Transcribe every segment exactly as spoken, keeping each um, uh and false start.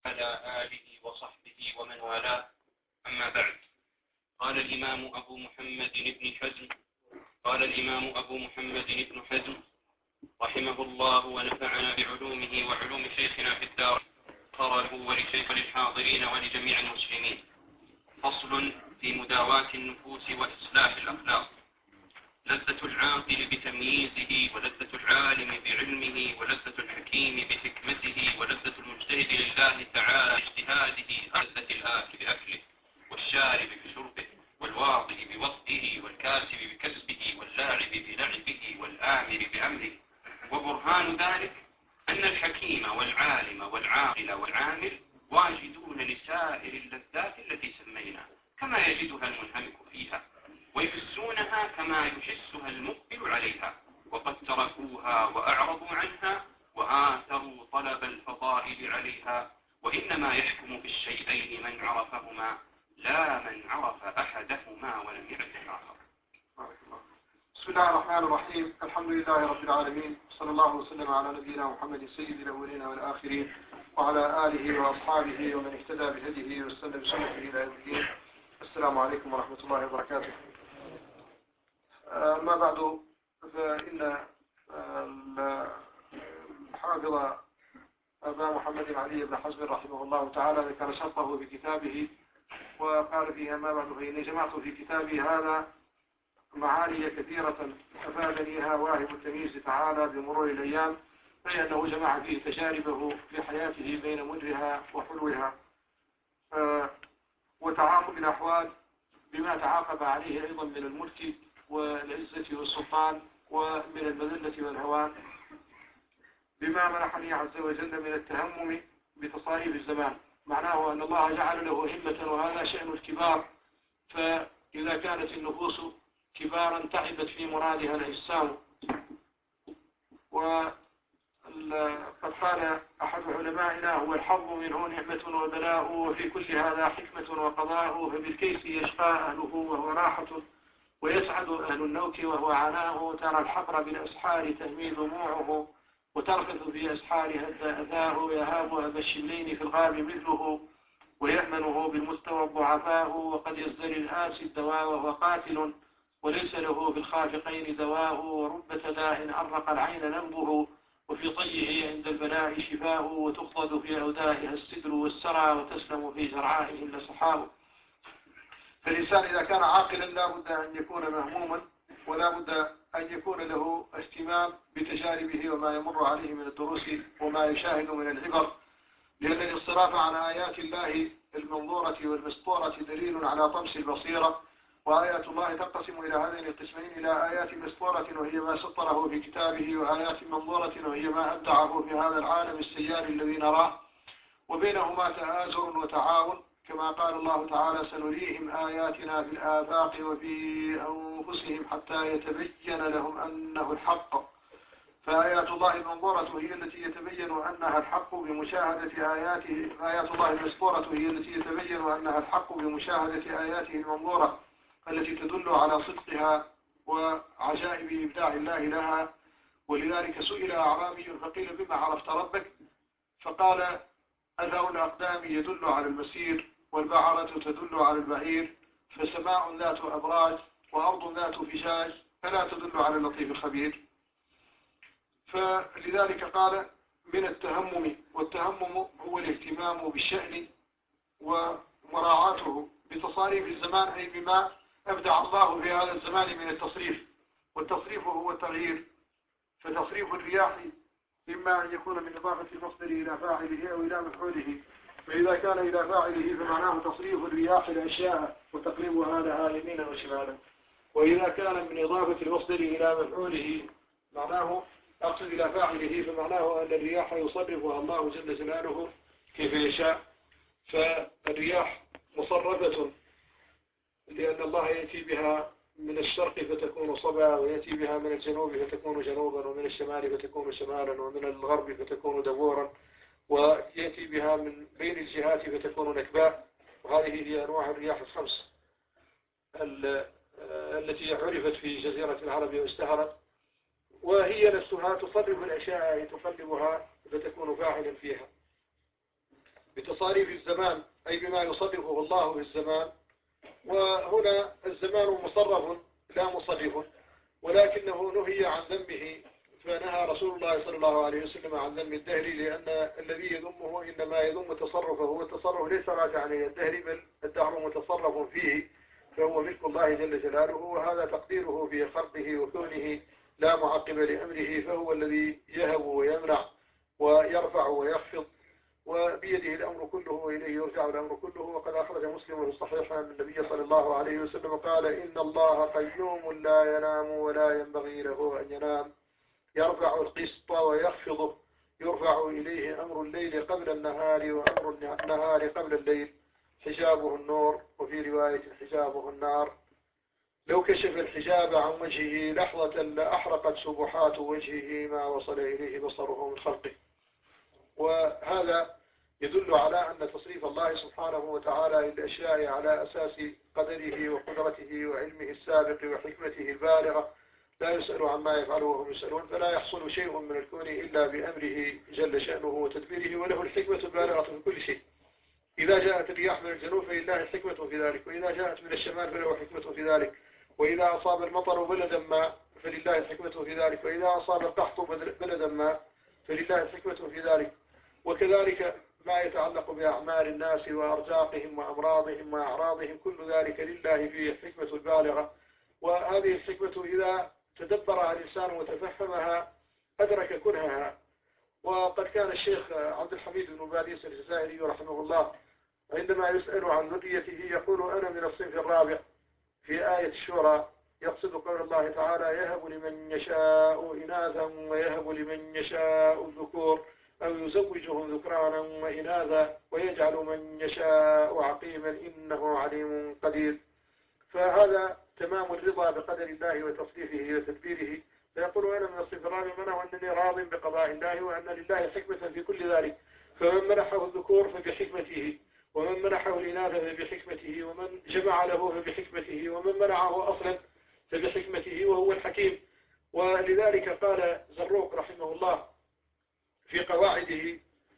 وعلى آله وصحبه ومن والاه، أما بعد. قال الإمام أبو محمد بن حزم قال الإمام أبو محمد بن حزم رحمه الله ونفعنا بعلومه وعلوم شيخنا في الدار، غفر له ولشيخ الحاضرين ولجميع المسلمين. فصل في مداواة النفوس وإصلاح الأخلاق. لذة العاقل بتمييزه، ولذة العالم بعلمه، ولذة الحكيم بحكمته، ولذة المجتهد لله تعالى اجتهاده، لذة الآكل بأكله، والشارب بشربه، والواضع بوضعه، والكاسب بكسبه، واللاعب بلعبه، والآمر بأمره. وبرهان ذلك أن الحكيم والعالم والعاقل والعامل واجدون لسائر اللذات التي سمينا كما يجدها المنهمك فيها، ويحسونها كما يحسها المقبل عليها، وقد تركوها وأعرضوا عنها وآثروا طلب الفضائل عليها. وإنما يحكم في الشيئين من عرفهما، لا من عرف أحدهما ولم يعرف الآخر. بسم الله الرحمن الرحيم. الحمد لله رب العالمين، صلى الله وسلم على نبينا محمد سيد الأولين والآخرين، وعلى آله وأصحابه ومن اهتدى بهديه واستنى بسنته إلى يوم الدين. السلام عليكم ورحمة الله وبركاته. أما بعد، فإن الحافظ أبا محمد علي بن حزم رحمه الله تعالى ذكر شرطه في كتابه وقال فيها ما بعد: فإني جمعت في كتابي هذا معاني كثيرة أفادنيها واهب التمييز تعالى بمرور الأيام، أي أنه جمع فيه تجاربه في حياته بين مرها وحلوها وتعاقب الأحوال بما تعاقب عليه أيضا من الملك والعزة والسلطان ومن المذلة والهوان، بما منحني عز وجل من التهمم بتصاريف الزمان. معناه أن الله جعل له همة، وهذا شأن الكبار. فإذا كانت النفوس كبارا تعبت في مرادها الأجسام. وقد قال أحد علمائنا: هو الحظ منه نعمة وبلاء، وفي كل هذا حكمة وقضاء، فبالكيس يشقى أهله وهو راحة، ويسعد أهل النوك وهو عناء. ترى الحقر بالأسحار تهمي دموعه، وترخث في أسحارها الدأثاء. يهاب أبا الشملين في الغاب مثله، ويأمنه بالمستوى الضعفاء. وقد يزدري الآسي الدواء وهو قاتل، وليس له في الخافقين دواء. ورب تداء أرق العين نبضه، وفي طيه عند البلاء شفاء. وتخضد في أودائها السدر والسرى، وتسلم في جرعائه اللسحاء. فالإنسان إذا كان عاقلا لا بد أن يكون مهموما، ولا بد أن يكون له اهتمام بتجاربه وما يمر عليه من الدروس وما يشاهد من العبر، لأن الانصراف عن آيات الله المنظورة والمسطورة دليل على طمس البصيرة. وآيات الله تنقسم إلى هذين القسمين: إلى آيات مسطورة وهي ما سطره في كتابه، وآيات منظورة وهي ما أبدعه في هذا العالم السيار الذي نراه، وبينهما تآزر وتعاون، كما قال الله تعالى: سنريهم آياتنا في الآفاق وفي أنفسهم حتى يتبين لهم أنه الحق. فآيات الله المنظورة هي التي يتبين أنها الحق بمشاهدة آياته، آيات الله المسطورة هي التي يتبين أنها الحق بمشاهدة آياته المنظورة التي تدل على صدقها وعجائب إبداع الله لها. ولذلك سئل أعرابي فقيل: بما عرفت ربك؟ فقال: أثر الأقدام يدل على المسير، والبعرة تدل على البعير، فسماء ذات أبراج وأرض ذات فجاج فلا تدل على اللطيف الخبير. فلذلك قال: من التهمم. والتهمم هو الاهتمام بالشأن ومراعاته بتصاريف الزمان، أي بما أبدع الله في هذا الزمان من التصريف. والتصريف هو التغيير. فتصريف الرياح إما أن يكون من إضافة المصدر إلى فاعله أو إلى مفعوله. فإذا كان إلى فاعله فمعناه تصريف الرياح الأشياء وتقليبها لها يمينا وشمالا. وإذا كان من إضافة المصدر إلى مفعوله معناه أقصد إلى فاعله، فمعناه أن الرياح يصرفها الله جل جلاله كيف يشاء. فالرياح مصرفة لأن الله يأتي بها من الشرق فتكون صبا، ويأتي بها من الجنوب فتكون جنوبا، ومن الشمال فتكون شمالا، ومن الغرب فتكون دبورا، ويأتي بها من بين الجهات فتكون نكباء. وهذه هي أنواع الرياح الخمس التي عرفت في جزيرة العرب واشتهرت، وهي نفسها تصرف الأشياء، تقلبها فتكون فاعلا فيها. بتصاريف الزمان أي بما يصرفه الله في الزمان. وهنا الزمان مصرف لا مصرف، ولكنه نهي عن ذمه، فنهى رسول الله صلى الله عليه وسلم عن ذم الدهر، لأن الذي يذمه إنما يذم تصرفه، والتصرف ليس راجعا إلى الدهر بل الدهر متصرف فيه، فهو ملك الله جل جلاله، وهذا تقديره في خلقه وكونه لا معقب لأمره، فهو الذي يهب ويمنع ويرفع ويخفض، وبيده الأمر كله وإليه يرجع الأمر كله. وقد أخرج مسلم في الصحيح أن النبي صلى الله عليه وسلم قال: إن الله قيوم لا ينام ولا ينبغي له أن ينام، يرفع القسط ويخفضه، يرفع إليه أمر الليل قبل النهار وأمر النهار قبل الليل، حجابه النور، وفي رواية حجابه النار. لو كشف الحجاب عن وجهه لحظة لأحرقت سبحات وجهه ما وصل إليه بصره من خلقه. وهذا يدل على أن تصريف الله سبحانه وتعالى للأشياء على أساس قدره وقدرته وعلمه السابق وحكمته البالغة، لا يسأل عما يفعله وهم يسألون، فلا يحصل شيء من الكون إلا بأمره جل شأنه وتدبيره، وله الحكمة البالغة في كل شيء. إذا جاءت الرياح من الجنوب فلله حكمة في ذلك، وإذا جاءت من الشمال فله حكمة في ذلك، وإذا أصاب المطر بلدا ما فلله حكمة في ذلك، وإذا أصاب القحط بلدا ما فلله حكمة في ذلك. وكذلك ما يتعلق بأعمال الناس وأرزاقهم وأمراضهم وأعراضهم، كل ذلك لله فيه حكمة بالغة. وهذه الحكمة إذا تدبرها الإنسان وتفهمها أدرك كنهها. وقد كان الشيخ عبد الحميد بن باديس الجزائري رحمه الله عندما يسأل عن ذريته يقول: أنا من الصنف الرابع، في آية الشورى يقصد قول الله تعالى: يهب لمن يشاء إناثا ويهب لمن يشاء الذكور أو يزوجهم ذكرانا وإناثا ويجعل من يشاء عقيما إنه عليم قدير. فهذا تمام الرضا بقدر الله وتصريفه وتدبيره. فيقول: أنا من الصنف الرابع، منه أنني راض بقضاء الله وأن لله حكمة في كل ذلك، فمن منحه الذكور فبحكمته، ومن منحه الإناث فبحكمته، ومن جمع له فبحكمته، ومن منعه أصلا فبحكمته، وهو الحكيم. ولذلك قال زروق رحمه الله في قواعده: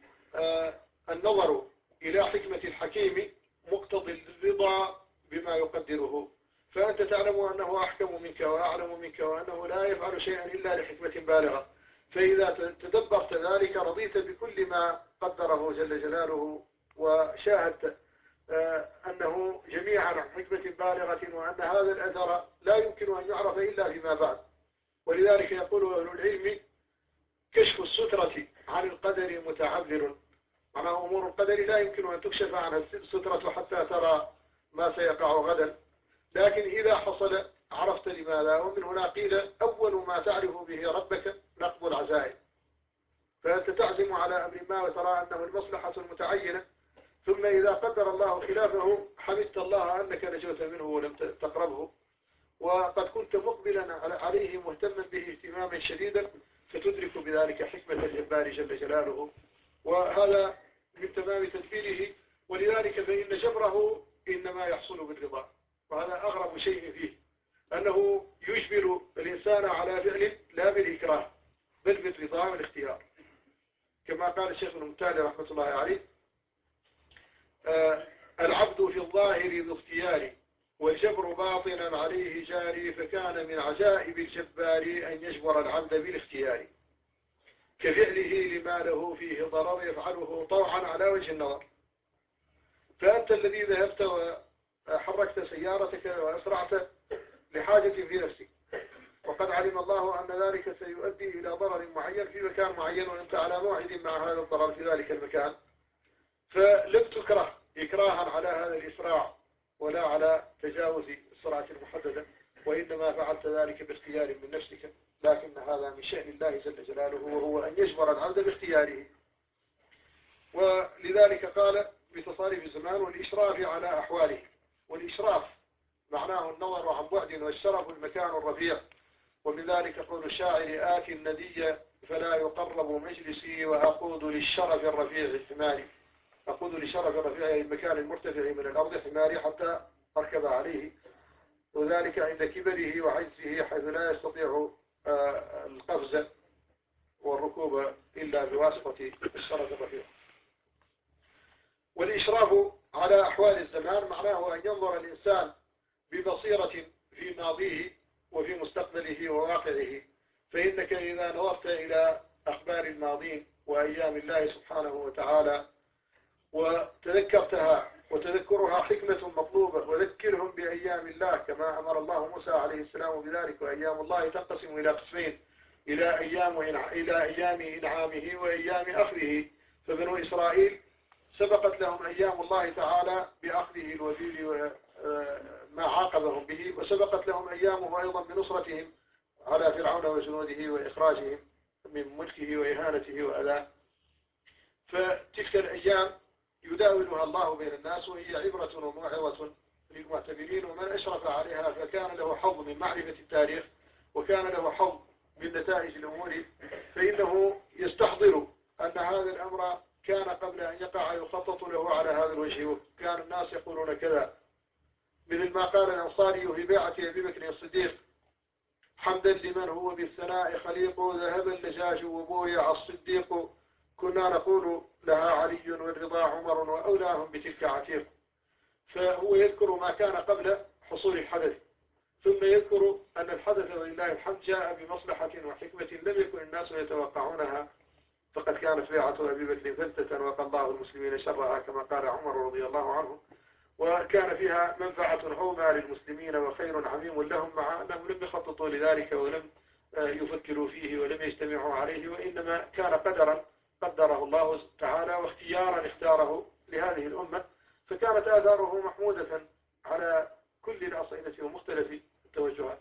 آه النظر إلى حكمة الحكيم مقتضي الرضا بما يقدره، فأنت تعلم أنه أحكم منك وأعلم منك وأنه لا يفعل شيئا إلا لحكمة بالغة، فإذا تدبرت ذلك رضيت بكل ما قدره جل جلاله، وشاهدت آه أنه جميعا عن حكمة بالغة، وأن هذا الأثر لا يمكن أن يعرف إلا فيما بعد. ولذلك يقول أهل العلم: كشف السترة عن القدر متعذر، معناه أمور القدر لا يمكن أن تكشف عنها السترة حتى ترى ما سيقع غدا، لكن إذا حصل عرفت لماذا. ومن هنا قيل: أول ما تعرف به ربك نقض العزائم، فأنت تعزم على أمر ما وترى أنه المصلحة المتعينة، ثم إذا قدر الله خلافه حمدت الله أنك نجوت منه ولم تقربه، وقد كنت مقبلا عليه مهتما به اهتماما شديدا، فتدرك بذلك حكمة الجبار جل جلاله. وهذا من تمام تدبيره. ولذلك فإن جبره إنما يحصل بالرضا، وهذا أغرب شيء فيه، أنه يجبر الإنسان على فعل لا بالإكراه بل بالرضا والاختيار، كما قال الشيخ المتالي رحمة الله عليه: آه العبد في الظاهر ذو اختيار والجبر باطنا عليه جاري، فكان من عجائب الجبار أن يجبر العبد بالاختيار، كفعله لما له فيه ضرر يفعله طوعا على وجه النظر. فأنت الذي ذهبت وحركت سيارتك وأسرعت لحاجة في نفسك، وقد علم الله أن ذلك سيؤدي إلى ضرر معين في مكان معين، وأنت على موعد مع هذا الضرر في ذلك المكان، فلم تكره إكراها على هذا الإسراع ولا على تجاوز السرعة المحددة، وإنما فعلت ذلك باختيار من نفسك. لكن هذا من شأن الله جل جلاله، وهو أن يجبر العبد باختياره. ولذلك قال بتصاريف الزمان والإشراف على أحواله. والإشراف معناه النظر عن بعد، والشرف المكان الرفيع. ومن ذلك قول الشاعر: آت الندي فلا يقرب مجلسي وأقود للشرف الرفيع حماري. أقود للشرف الرفيع المكان المرتفع من الأرض حماري حتى أركب عليه، وذلك عند كبره وعجزه، حيث لا يستطيع القفز والركوب إلا بواسطة الشرف الرفيع. والإشراف على أحوال الزمان معناه أن ينظر الإنسان ببصيرة في ماضيه وفي مستقبله وواقعه. فإنك إذا نظرت إلى أخبار الماضين وأيام الله سبحانه وتعالى وتذكرتها، وتذكرها حكمة مطلوبة، وذكرهم بأيام الله كما أمر الله موسى عليه السلام بذلك. وأيام الله تنقسم إلى قسمين، إلى أيام إلى أيام إنعامه وأيام أخذه. فبنو إسرائيل سبقت لهم أيام الله تعالى بأخذه الوبيل وما عاقبهم به، وسبقت لهم أيامه أيضا بنصرتهم على فرعون وجنوده وإخراجهم من ملكه وإهانته وأذاه. فتلك الأيام يداولها الله بين الناس، وهي عبرة وموعظة للمعتبرين. ومن أشرف عليها فكان له حظ من معرفة التاريخ، وكان له حظ من نتائج الأمور، فإنه يستحضر أن هذا الأمر كان قبل أن يقع يخطط له على هذا الوجه، وكان الناس يقولون كذا. مثل ما قال الأنصاري في بيعة أبي بكر الصديق: حمدا لمن هو بالثناء خليق، ذهب اللجاج وبويع الصديق، كنا نقول لها علي والرضا عمر وأولاهم بتلك عتيق. فهو يذكر ما كان قبل حصول الحدث، ثم يذكر أن الحدث ولله الحمد جاء بمصلحة وحكمة لم يكن الناس يتوقعونها، فقد كانت بيعة أبي بكر فلتة وقى الله المسلمين شرها كما قال عمر رضي الله عنه، وكان فيها منفعة عظمى للمسلمين وخير عميم لهم، مع أنهم لم يخططوا لذلك ولم يفكروا فيه ولم يجتمعوا عليه، وإنما كان قدرا قدره الله تعالى واختيارا اختاره لهذه الأمة، فكانت آثاره محمودة على كل الأصعدة ومختلف التوجهات.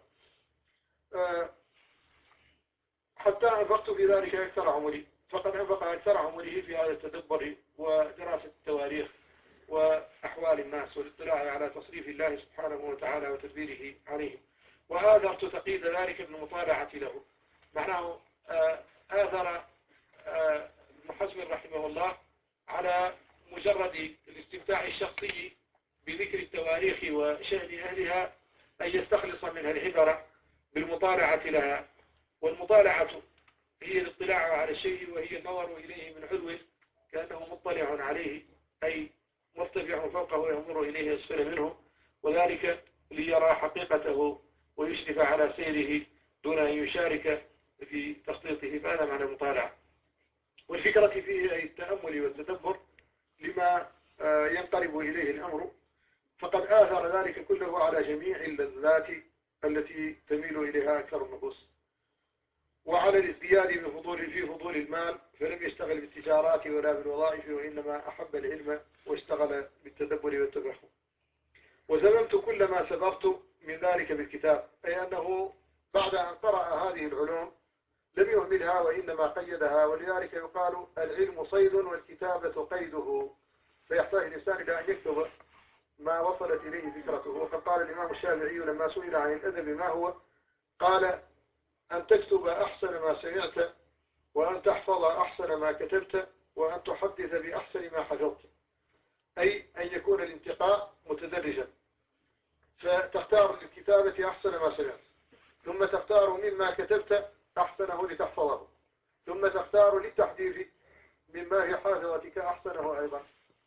حتى أنفقت في ذلك أكثر عمري، فقد أنفق أكثر عمره في هذا التدبر ودراسة التواريخ وأحوال الناس والاطلاع على تصريف الله سبحانه وتعالى وتدبيره عليهم. وآثرت تقييد ذلك بالمطالعة له. معناه آثر ابن حزم رحمه الله على مجرد الاستمتاع الشخصي بذكر التواريخ وشأن أهلها أن يستخلص منها العبرة بالمطالعة لها. والمطالعة هي الاطلاع على الشيء، وهي النظر إليه من علو كأنه مطلع عليه، أي مرتفع فوقه وينظر إليه أسفل منه، وذلك ليرى حقيقته ويشرف على سيره دون أن يشارك في تخطيطه. فهذا معنى المطالعة. والفكرة فيه أي التأمل والتدبر لما ينقلب إليه الأمر، فقد آثر ذلك كله على جميع اللذات التي تميل إليها أكثر النفوس، وعلى الازدياد بفضول في فضول المال، فلم يشتغل بالتجارات ولا بالوظائف، وإنما أحب العلم واشتغل بالتدبر والتفهم. وزممت كل ما سبقت من ذلك بالكتاب، أي أنه بعد أن قرأ هذه العلوم لم يهملها وإنما قيدها. ولذلك يقال العلم صيد والكتابة قيده، فيحتاج الإنسان إلى أن يكتب ما وصلت إليه فكرته. وقد قال الإمام الشافعي لما سئل عن الأدب ما هو، قال: أن تكتب أحسن ما سمعت، وأن تحفظ أحسن ما كتبت، وأن تحدث بأحسن ما حفظت. أي أن يكون الانتقاء متدرجا، فتختار للكتابة أحسن ما سمعت، ثم تختار مما كتبت أحسنه لتحفظه، ثم تختار للتحديث مما في حافظتك أحسنه أيضا.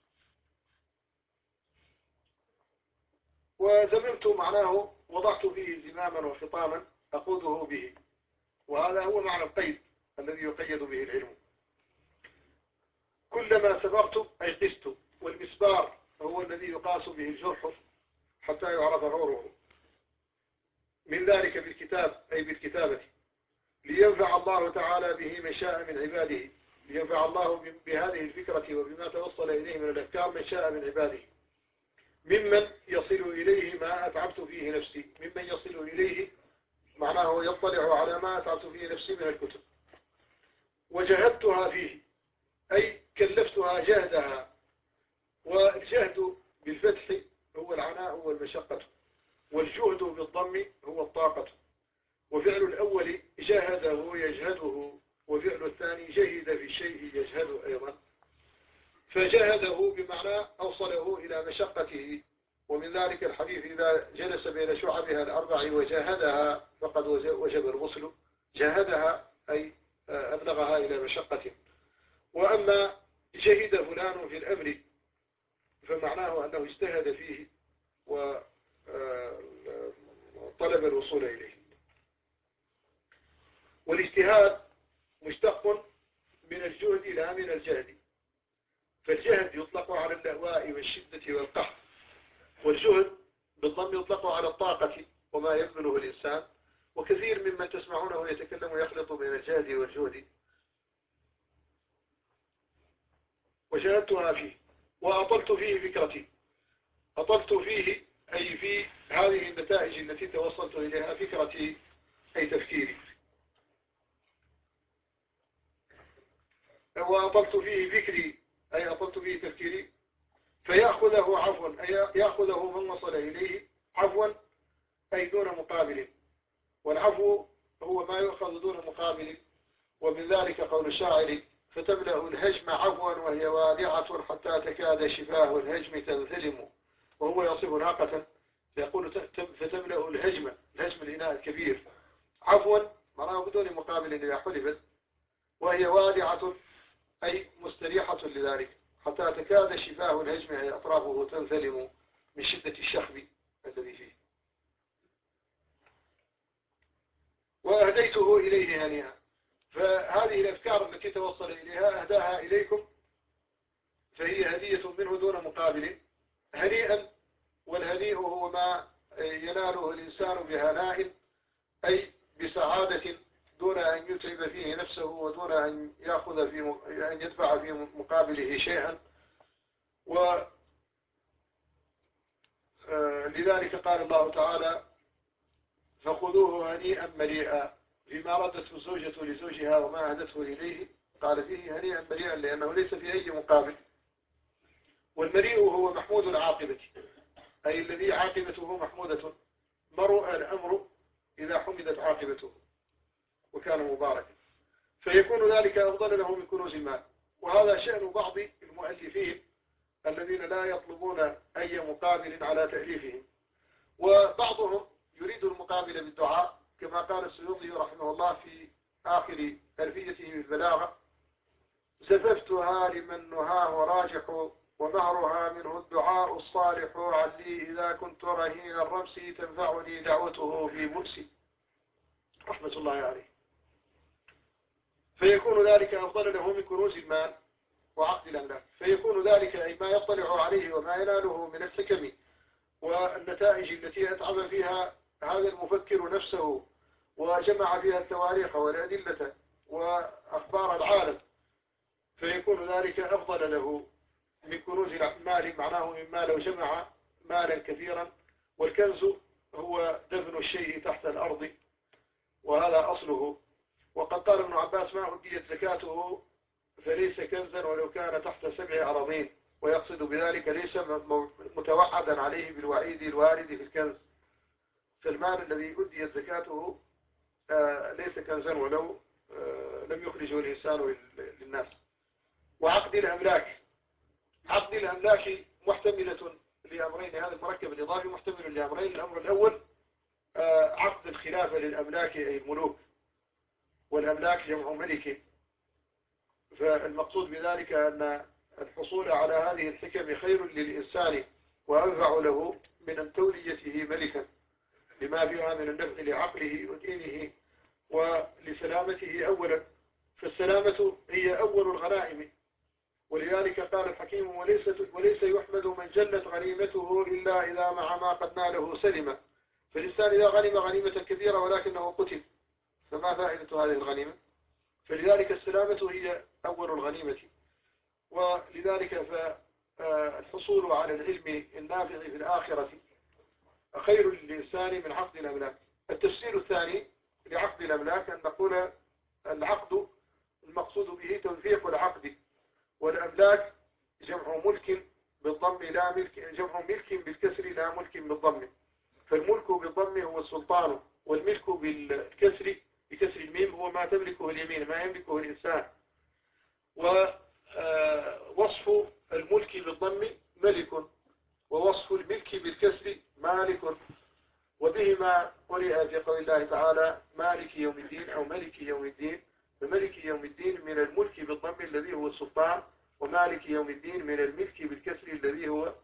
وزممت معناه وضعت فيه زماما وخطاما أقوده به، وهذا هو معنى القيد الذي يقيد به العلم. كلما سبقت أي قست، والمسبار هو الذي يقاس به الجرح حتى يعرف غوره، من ذلك بالكتاب أي بالكتابة، لينفع الله تعالى به من شاء من عباده. لينفع الله بهذه الفكرة وبما توصل إليه من الأفكار من شاء من عباده، ممن يصل إليه ما أتعبت فيه نفسي. ممن يصل إليه معناه يطلع على ما أتعبت فيه نفسي من الكتب. وجهدتها فيه أي كلفتها جهدها، والجهد بالفتح هو العناء والمشقة، والجهد بالضم هو الطاقة. وفعل الأول جاهده يجهده، وفعل الثاني جهد في الشيء يجهده أيضا. فجاهده بمعنى أوصله إلى مشقته. ومن ذلك الحديث: إذا جلس بين شعبها الأربع وجاهدها فقد وجب الغسل. جاهدها أي أبلغها إلى مشقة. وأما جهد فلان في الأمر فمعناه أنه اجتهد فيه وطلب الوصول إليه. والاجتهاد مشتق من الجهد لا من الجهد، فالجهد يطلق على اللهواء والشدة والقهر، والجهد بالضم يطلق على الطاقة وما يبذله الإنسان. وكثير ممن تسمعونه يتكلم يخلط بين الجهد والجهد، وجهدتها فيه وأطلت فيه فكرتي. أطلت فيه أي في هذه النتائج التي توصلت إليها فكرتي أي تفكيري، وأطلت فيه فكري أي أطلت فيه تفكيري، فيأخذه عفوا أي يأخذه من وصل إليه عفوا أي دون مقابل. والعفو هو ما يؤخذ دون مقابل، ومن ذلك قول الشاعر: فتملأ الهجم عفوا وهي وادعة حتى تكاد شفاه الهجم تنثلم. وهو يصف ناقة يقول فتملأ الهجم، الهجم الإناء الكبير، عفوا معناه بدون مقابل إذا حلفت، وهي وادعة أي مستريحة لذلك، حتى تكاد شفاه الهجم أي أطرافه تنثلم من شدة الشخب الذي فيه. وأهديته إليه هنيئا. فهذه الأفكار التي توصل إليها أهداها إليكم، فهي هدية منه دون مقابل. هنيئا، والهنيء هو ما يناله الإنسان بهناء أي بسعادة دون أن يتعب فيه نفسه ودون أن يأخذ في أن يدفع في مقابله شيئا. ولذلك قال الله تعالى: فخذوه هنيئا مريئا. فيما ردته الزوجة لزوجها وما أهدته إليه قال فيه هنيئا مريئا لأنه ليس في أي مقابل. والمريء هو محمود العاقبة أي الذي عاقبته محمودة، مرء الأمر إذا حمدت عاقبته وكان مباركا، فيكون ذلك أفضل له من كنوز المال. وهذا شأن بعض المؤلفين الذين لا يطلبون أي مقابل على تأليفهم، وبعضهم يريد المقابل بالدعاء كما قال السيوطي رحمه الله في آخر ألفيته بالبلاغة: زففتها لمن نهاه راجح ومهرها منه الدعاء الصالح علي إذا كنت رهين الرمس تنفعني دعوته في بؤسي، رحمة الله عليه. فيكون ذلك أفضل له من كنوز المال وعقد الأملاك، فيكون ذلك أي ما يطلع عليه وما يناله من الحكم والنتائج التي أتعب فيها هذا المفكر نفسه وجمع فيها التواريخ والأدلة وأخبار العالم، فيكون ذلك أفضل له من كنوز المال. معناه مما لو جمع مالا كثيرا، والكنز هو دفن الشيء تحت الأرض وهذا أصله. وقد قال ابن عباس: ما أديت زكاته فليس كنزا ولو كان تحت سبع أراضين، ويقصد بذلك ليس متوعدا عليه بالوعيد الوارد في الكنز، فالمال الذي أديت زكاته ليس كنزا ولو لم يخرجه الإنسان للناس. وعقد الأملاك، عقد الأملاك محتملة لأمرين، هذا المركب الإضافي محتمل لأمرين. الأمر الأول عقد الخلافة للأملاك أي الملوك، والأملاك جمع ملك، فالمقصود بذلك أن الحصول على هذه الحكم خير للإنسان وأنفع له من أن توليته ملكا لما فيها من النفع لعقله ودينه ولسلامته أولا، فالسلامة هي أول الغنائم. ولذلك قال الحكيم: وليس, وليس يحمد من جلت غنيمته إلا إذا مع ما قد ناله سلم. فالإنسان إذا غنم غنيمة كبيرة ولكنه قتل فما فائدة هذه الغنيمة؟ فلذلك السلامة هي أول الغنيمة. ولذلك فالحصول على العلم النافع في الآخرة خير للإنسان من عقد الأملاك. التفسير الثاني لعقد الأملاك أن نقول العقد المقصود به توثيق العقد، والأملاك جمع ملك بالضم لا ملك، جمع ملك بالكسر لا ملك بالضم، فالملك بالضم هو السلطان، والملك بالكسر بكسر الميم هو ما تملكه اليمين، ما يملكه الإنسان. ووصف الملك بالضم ملك، ووصف الملك بالكسر مالك، وبهما قرئ في قول الله تعالى مالك يوم الدين أو ملك يوم الدين، فملك يوم الدين من الملك بالضم الذي هو السلطان، ومالك يوم الدين من الملك بالكسر الذي هو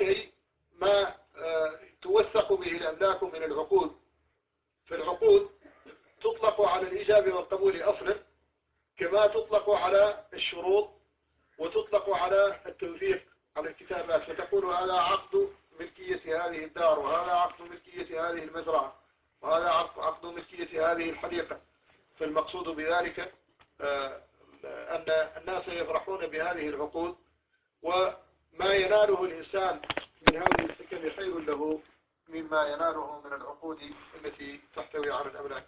الأملاك أي ما توثق به الأملاك من العقود. فالعقود تطلق على الإجابة والقبول أصلا، كما تطلق على الشروط وتطلق على التوثيق على الكتابات، فتقول هذا عقد ملكية هذه الدار، وهذا عقد ملكية هذه المزرعة، وهذا عقد ملكية هذه الحديقة. فالمقصود بذلك أن الناس يفرحون بهذه العقود، وما يناله الإنسان من هذه الحكم خير له مما يناله من العقود التي تحتوي على الأملاك.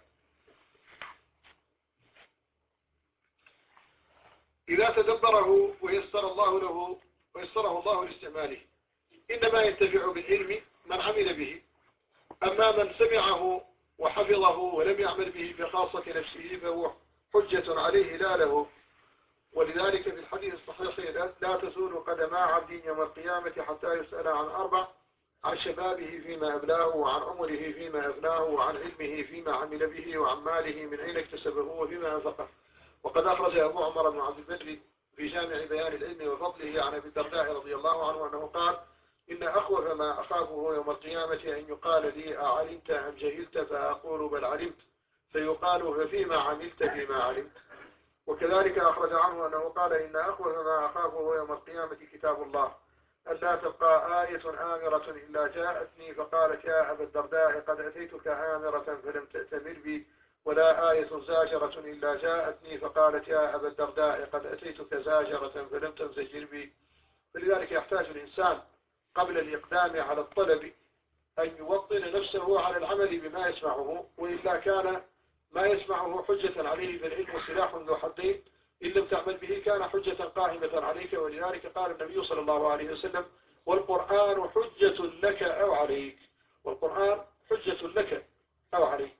إذا تدبره ويسر الله له ويسره الله لاستعماله، إنما ينتفع بالعلم من عمل به. أما من سمعه وحفظه ولم يعمل به بخاصة نفسه فهو حجة عليه لا له. ولذلك في الحديث الصحيح لا تزول قدما عبد يوم القيامة حتى يسأل عن أربع: عن شبابه فيما أبلاه، وعن عمره فيما أفناه، وعن علمه فيما عمل به، وعن ماله من أين اكتسبه وفيما أنفقه. وقد أخرج أبو عمر بن عبد البر في جامع بيان العلم وفضله عن أبي الدرداء رضي الله عنه أنه قال: إن أخوف ما أخافه يوم القيامة أن يقال لي أعلمت أم جهلت؟ فأقول بل علمت، فيقال ففيما عملت فيما علمت. وكذلك أخرج عنه أنه قال: إن أخوف ما أخافه يوم القيامة كتاب الله، ألا تبقى آية آمرة إلا جاءتني فقالت يا أبا الدرداء قد أتيتك آمرة فلم تأتمر بي، ولا آية زاجرة إلا جاءتني فقالت يا أبا الدرداء قد أتيتك زاجرة فلم تنزجر بي. فلذلك يحتاج الإنسان قبل الإقدام على الطلب أن يوطن نفسه على العمل بما يسمعه، وإلا كان ما يسمعه حجة عليه. فالعلم سلاح ذو حدين، إن لم تعمل به كان حجة قائمة عليك. ولذلك قال النبي صلى الله عليه وسلم: والقرآن حجة لك أو عليك. والقرآن حجة لك أو عليك.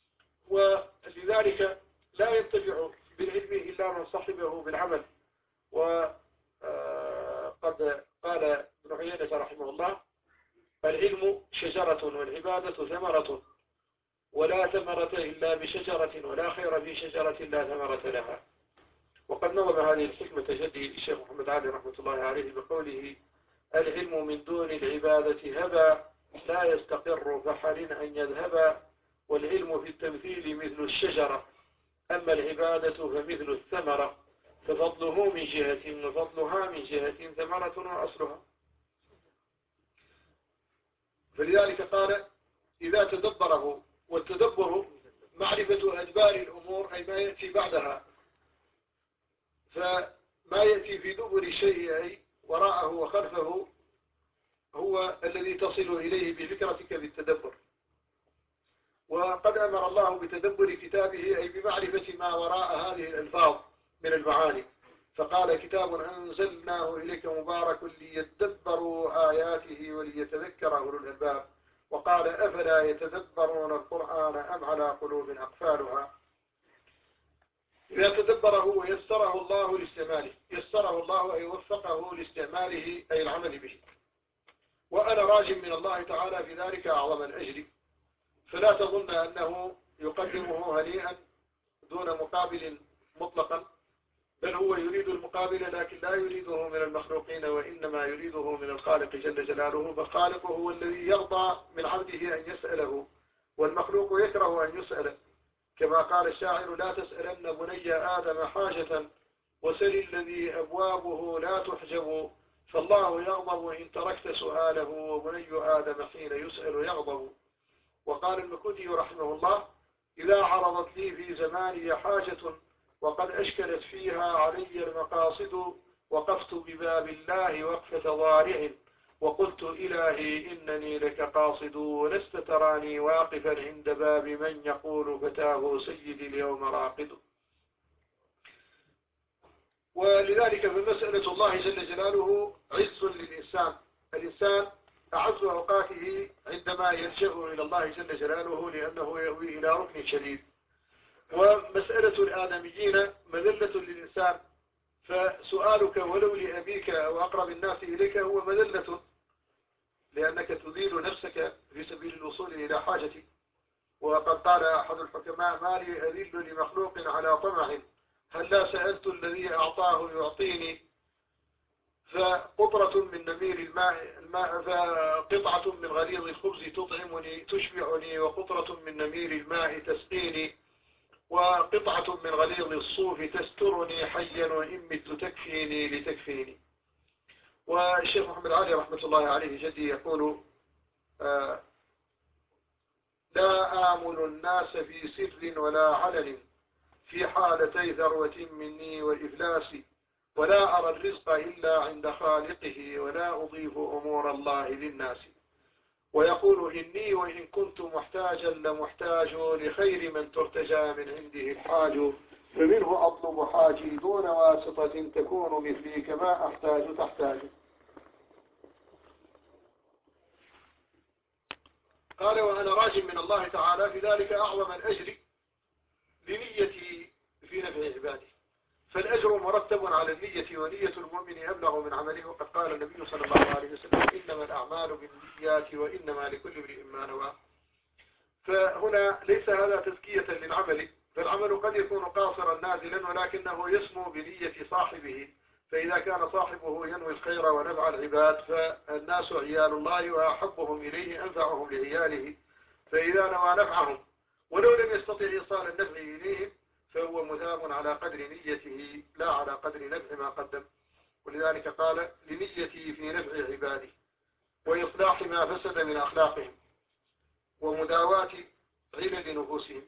ولذلك لا ينتفع بالعلم إلا من صحبه بالعمل. وقد قال ابن عيينة رحمه الله: العلم شجرة والعبادة ثمرة، ولا ثمرة إلا بشجرة، ولا خير في شجرة لا ثمرة لها. وقد نظم هذه الحكمة جدي الشيخ محمد علي رحمة الله عليه بقوله: العلم من دون العبادة هبى، لا يستقر فحل أن يذهبا، والعلم في التمثيل مثل الشجرة، أما العبادة فمثل الثمرة، ففضله من جهة وفضلها من جهة ثمرة وأصلها. فلذلك قال: إذا تدبره. والتدبر معرفة أدبار الأمور، أي ما يأتي بعدها. فما يأتي في دبر الشيء أي وراءه وخلفه هو الذي تصل إليه بفكرتك بالتدبر. وقد أمر الله بتدبر كتابه، أي بمعرفة ما وراء هذه الألفاظ من المعاني. فقال: كتاب أنزلناه إليك مبارك ليتدبروا آياته وليتذكر أولو الألباب. وقال: أفلا يتدبرون القرآن أم على قلوب أقفالها. إذا تدبره ويسره الله لاستعماله، يسره الله أي وفقه لاستعماله أي العمل به. وأنا راج من الله تعالى في ذلك أعظم الأجر. فلا تظن أنه يقدمه هنيئا دون مقابل مطلقا، بل هو يريد المقابل، لكن لا يريده من المخلوقين، وإنما يريده من الخالق جل جلاله. فالخالق هو الذي يرضى من عبده أن يسأله، والمخلوق يكره أن يسأل. كما قال الشاعر: لا تسألن بني آدم حاجة، وسل الذي أبوابه لا تحجب، فالله يغضب إن تركت سؤاله، وبني آدم حين يسأل يغضب. وقال المكودي رحمه الله: إذا عرضت لي في زماني حاجة وقد أشكلت فيها علي المقاصد، وقفت بباب الله وقفة ضارع، وقلت إلهي إنني لك قاصد، ولست تراني واقفا عند باب من يقول فتاه سيدي اليوم راقد. ولذلك فمسألة الله جل جلاله عز للإنسان. الإنسان أعز أوقاته عندما يلجأ إلى الله جل جلاله، لأنه يأوي إلى ركن شديد. ومسألة الآدميين مذلة للإنسان، فسؤالك ولو لأبيك أو أقرب الناس إليك هو مذلة، لأنك تذيل نفسك في سبيل الوصول إلى حاجتك. وقد قال أحد الحكماء: ما لي أذل لمخلوق على طمع، هل لا سألت الذي أعطاه يعطيني، فقطرة من نمير الماء, الماء فقطعة من غليظ الخبز تطعمني تشبعني، وقطرة من نمير الماء تسقيني، وقطعة من غليظ الصوف تسترني حيا، وإن مت تكفيني لتكفيني. والشيخ محمد علي رحمة الله عليه جدي يقول: آه لا آمل الناس في سر ولا علن، في حالتي ذروة مني وإفلاسي، ولا أرى الرزق إلا عند خالقه، ولا أضيف أمور الله للناس. ويقول: إني وإن كنت محتاجا لمحتاج لخير من ترتجى من عنده الحاج، فمنه أطلب حاجي دون واسطة، تكون مثلي كما أحتاج تحتاج. قال: وأنا راج من الله تعالى في ذلك أعظم الأجر لنيتي في نفع عبادي، فالأجر مرتب على النية، ونية المؤمن أبلغ من عمله. وقد قال النبي صلى الله عليه وسلم: إنما الأعمال بالنيات وإنما لكل امرئ ما نوى. فهنا ليس هذا تزكية للعمل، فالعمل قد يكون قاصرا نازلا، ولكنه يسمو بنية صاحبه. فإذا كان صاحبه ينوي الخير ونفع العباد، فالناس عيال الله، وأحبهم إليه أنفعهم لعياله. فإذا نوى نفعهم ولو لم يستطع إيصال النفع إليهم، فهو مثاب على قدر نيته لا على قدر نفع ما قدم. ولذلك قال: لنيتي في نفع عبادي، وإصلاح ما فسد من أخلاقهم، ومداواة علل نفوسهم.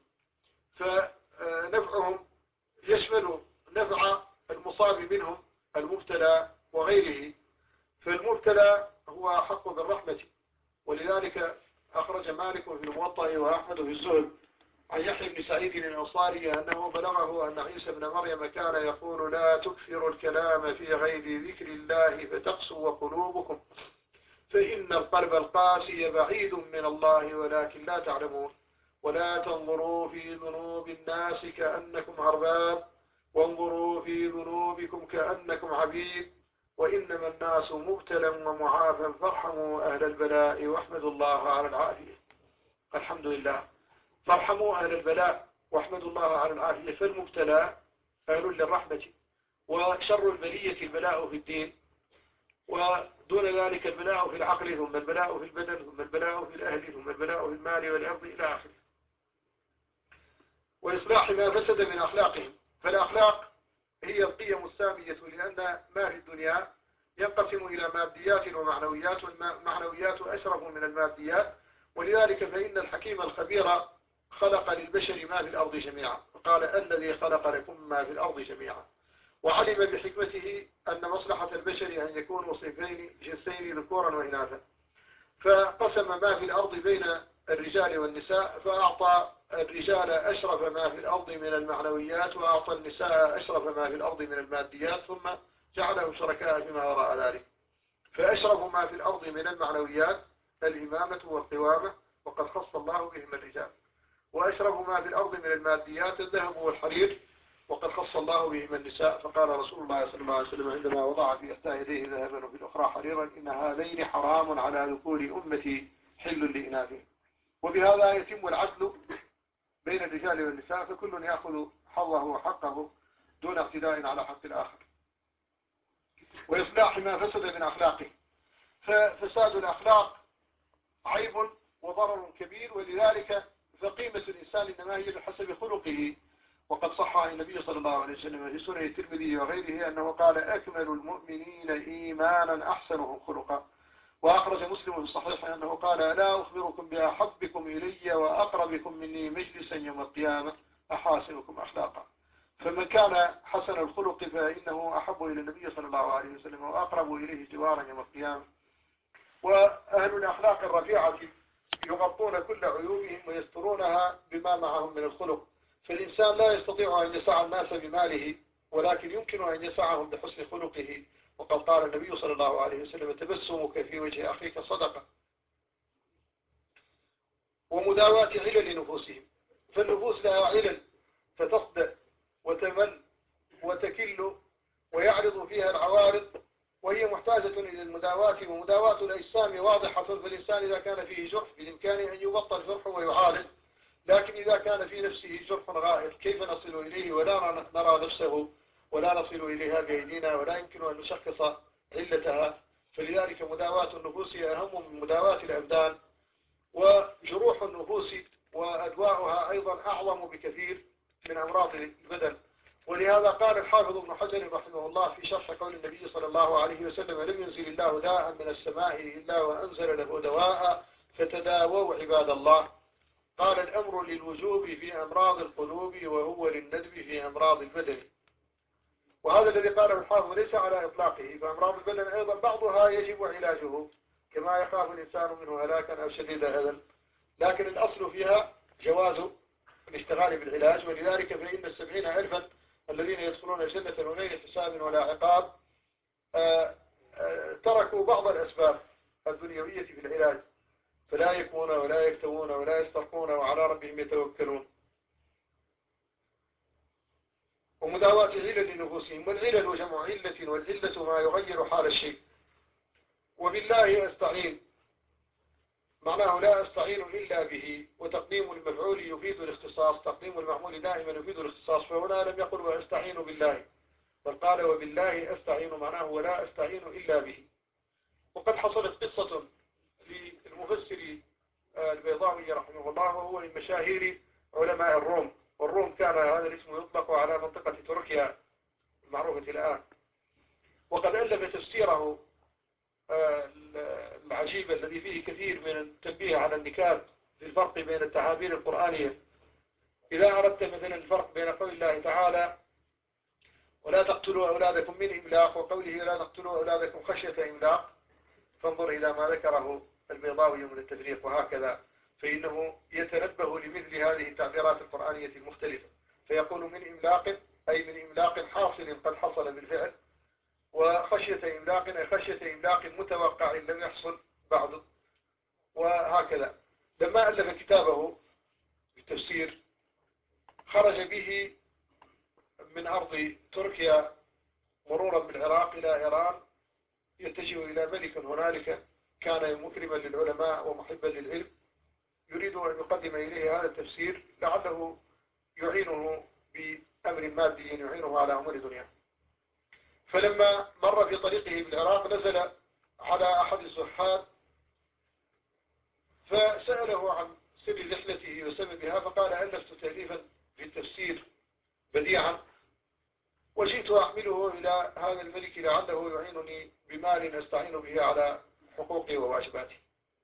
فنفعهم يشمل نفع المصاب منهم المبتلى وغيره، فالمبتلى هو حق بالرحمة. ولذلك أخرج مالك في الموطأ وأحمد في الزهد عن يحيى بن سعيد الأنصاري أنه بلغه أن عيسى بن مريم كان يقول: لا تكثروا الكلام في غير ذكر الله فتقسو قلوبكم، فإن القلب القاسي بعيد من الله ولكن لا تعلمون. ولا تنظروا في ذنوب الناس كأنكم أرباب، وانظروا في ذنوبكم كأنكم عبيد، وإنما الناس مبتلى ومعافى، فارحموا أهل البلاء واحمدوا الله على العافية. الحمد لله. فارحموا أهل البلاء واحمدوا الله على العافية. فالمبتلى أهل للرحمة، وشر البلية البلاء في الدين، ودون ذلك البلاء في العقل، ثم البلاء في البدن، ثم البلاء في الأهل، ثم البلاء في المال والأرض إلى آخره. وإصلاح ما فسد من أخلاقهم. فالأخلاق هي القيم السامية، لأن ما في الدنيا ينقسم إلى ماديات ومعنويات، والمعنويات أشرف من الماديات. ولذلك فإن الحكيم الخبير خلق للبشر ما في الأرض جميعا، وقال: الذي خلق لكم ما في الأرض جميعا. وعلم بحكمته أن مصلحة البشر أن يكونوا صنفين جنسين ذكورا وإناثا، فقسم ما في الأرض بين الرجال والنساء، فأعطى الرجال أشرف ما في الأرض من المعنويات، وأعطى النساء أشرف ما في الأرض من الماديات، ثم جعلهم شركاء فيما وراء ذلك. فأشرف ما في الأرض من المعنويات الإمامة والقوامة، وقد خص الله بهم الرجال. وأشرف ما في الأرض من الماديات الذهب والحرير، وقد خص الله بهم النساء. فقال رسول الله صلى الله عليه وسلم عندما وضع في إحدى يديه ذهبا وفي الأخرى حريرا: إن هذين حرام على ذكور أمتي حل لإناثهم. وبهذا يتم العدل بين الرجال والنساء، فكل يأخذ حظه وحقه دون اعتداء على حق الآخر. وإصلاح ما فسد من أخلاقه. ففساد الأخلاق عيب وضرر كبير، ولذلك فقيمة الإنسان إنما هي بحسب خلقه. وقد صح عن النبي صلى الله عليه وسلم في سنن الترمذي وغيره أنه قال: أكمل المؤمنين إيمانا أحسنهم خلقا. وأخرج مسلم في الصحيح أنه قال: لا أخبركم بأحبكم إلي وأقربكم مني مجلسا يوم القيامة أحاسنكم أخلاقا. فمن كان حسن الخلق فإنه أحب إلى النبي صلى الله عليه وسلم وأقرب إليه جوارا يوم القيامة. وأهل الأخلاق الرفيعة يغطون كل عيوبهم ويسترونها بما معهم من الخلق. فالإنسان لا يستطيع أن يسع الناس بماله، ولكن يمكن أن يسعهم بحسن خلقه. وقد قال النبي صلى الله عليه وسلم: تبسمك في وجه أخيك صدقة. ومداواة علل نفوسهم. فالنفوس لها علل، فتصدع وتمل وتكل ويعرض فيها العوارض، وهي محتاجة إلى المداواة. ومداواة الأجسام واضحة، فالإنسان إذا كان فيه جرح بإمكانه أن يبطل جرحه ويعالج، لكن إذا كان في نفسه جرح غائر كيف نصل إليه ولا نرى نفسه ولا نصل إليها بأيدينا، ولا يمكن أن نشخص علتها، فلذلك مداواة النفوس أهم من مداواة الأبدان، وجروح النفوس وأدواؤها أيضا أعظم بكثير من أمراض البدن. ولهذا قال الحافظ ابن حجر رحمه الله في شرح قول النبي صلى الله عليه وسلم: لم ينزل الله داء من السماء إلا وأنزل له دواء فتداووا عباد الله. قال: الأمر للوجوب في أمراض القلوب وهو للندب في أمراض البدن. وهذا الذي قاله الحافظ ليس على إطلاقه، فأمراض البدن أيضا بعضها يجب علاجه كما يخاف الإنسان منه هلاكا أو شديد الأذى، لكن الأصل فيها جواز الاشتغال بالعلاج. ولذلك فإن السبعين ألفا الذين يدخلون الجنة من غير حساب ولا عقاب آآ آآ تركوا بعض الأسباب الدنيوية في العلاج، فلا يكون ولا يكتوون ولا يسترقون وعلى ربهم يتوكلون. ومداواة علل لنفوسهم، والعلل جمع علة، والعلة ما يغير حال الشيء. وبالله أستعين معناه لا أستعين إلا به، وتقديم المفعول يفيد الاختصاص، تقديم المعمول دائما يفيد الاختصاص، فهنا لم يقل وأستعين بالله، بل قال وبالله أستعين معناه ولا أستعين إلا به. وقد حصلت قصة للمفسر البيضاوي رحمه الله، وهو من مشاهير علماء الروم، والروم كان هذا الاسم يطلق على منطقة تركيا المعروفة الآن. وقد ألف تفسيره العجيب الذي فيه كثير من التنبيه على النكات في الفرق بين التعابير القرآنية. إذا أردت مثلا الفرق بين قول الله تعالى: ولا تقتلوا أولادكم من إملاق، وقوله: لا تقتلوا أولادكم خشية إملاق، فانظر إلى ما ذكره البيضاوي من التفريق وهكذا، فإنه يتنبه لمثل هذه التعبيرات القرآنية المختلفة، فيقول من إملاق أي من إملاق حاصل قد حصل بالفعل، وخشية إملاق أي خشية إملاق متوقع لم يحصل بعد، وهكذا. لما ألف كتابه بالتفسير خرج به من أرض تركيا مرورا بالعراق إلى إيران، يتجه إلى ملك هنالك كان مكرما للعلماء ومحبا للعلم، يريد أن يقدم إليه هذا التفسير لعله يعينه بأمر مادي يعينه على أمور دنيا. فلما مر في طريقه بالعراق نزل على أحد الزحاد فسأله عن سر رحلته وسببها، فقال: ألفت تأليفا في التفسير بديعا، وجئت أحمله إلى هذا الملك لعله يعينني بمال أستعين به على حقوقي وواجباتي.